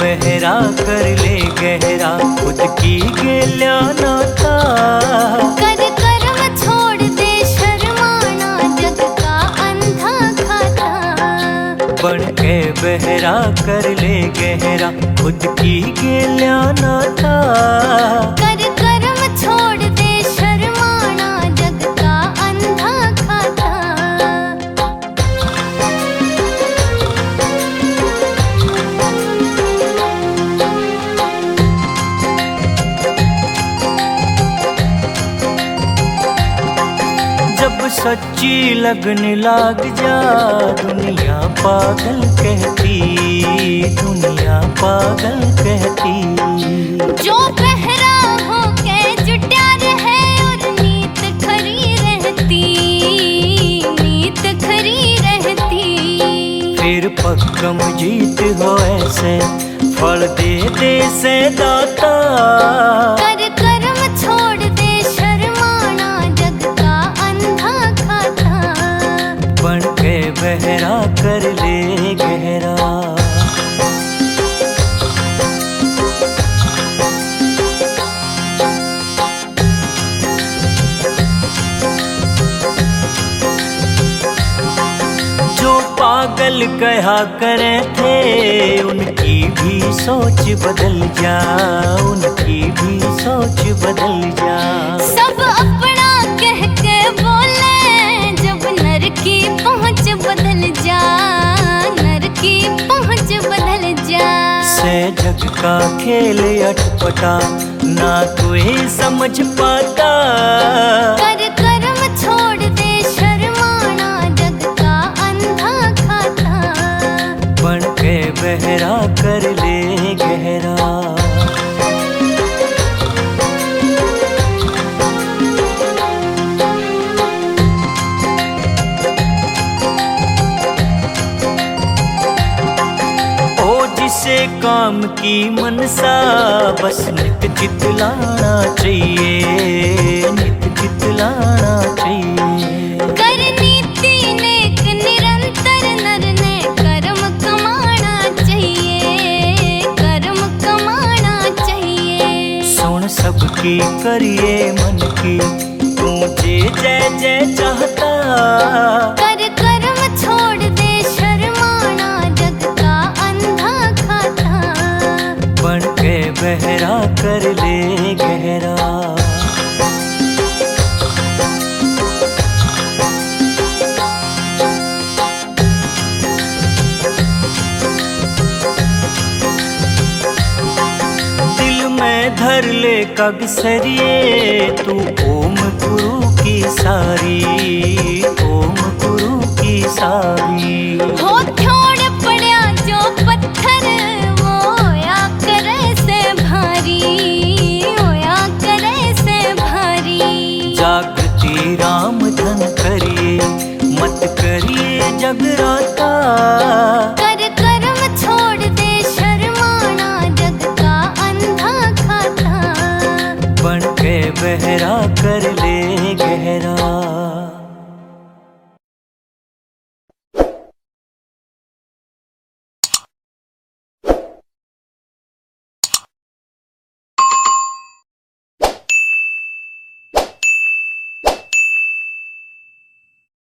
बहरा कर ले गहरा, खुद की गेल्या नाता। कर कर्म छोड़ दे शर्माना, जग का अंधा खाता। बन के बहरा कर ले गहरा, खुद की गेल्या नाता। कर कर्म छोड़ दे शर्माना, जग का अंधा खाता। जब सच्ची लगन लाग जा, दुनिया पागल कहती, दुनिया पागल कहती। जो बहरा हो के जुटा रहे और नीत खरी रहती, नीत खरी रहती। फिर पक्कम जीत हो ऐसे, फल दे दे से दाता। कर कर्म छोड़ दे शर्माना, जग का अंधा खाता। बन के बहरा कर ले गहरा। जो पागल कहा करे थे, उनकी भी सोच बदल जा, उनकी भी सोच बदल जा। सब अपना कह के बोले, जब नर की पहुंच बदल जा, नर की पहुंच बदल जा। से जग का खेल अटपटा, ना कोई समझ पाता। कर कर्म छोड़ दे शर्माना, जग का अंधा खाता। बन के बहरा कर ले गहरा। जिसे काम की मनसा, बस नित जितलाना चाहिए, नित जितलाना चाहिए। कर नीति नेक निरंतर, नर ने कर्म कमाना चाहिए, कर्म कमाना चाहिए। सुन सबकी करिए मन की, तू जे जय जय चाहता। कर कर्म छोड़ दे शर्माना, जग का अंधा खाता। बन के बहरा कर ले गहरा। दिल में धर ले कगसरिए, तू ओम गुरु की सारी, ओम गुरु की सारी। हो थोड़ पड़ा जो पत्थर, वो होया करे से भारी, होया करे से भारी। जागृति राम धन करिए, मत करिए जगराता। कर कर्म छोड़ दे शर्माना, जग का अंधा खाता। बन के बहरा कर ले गहरा।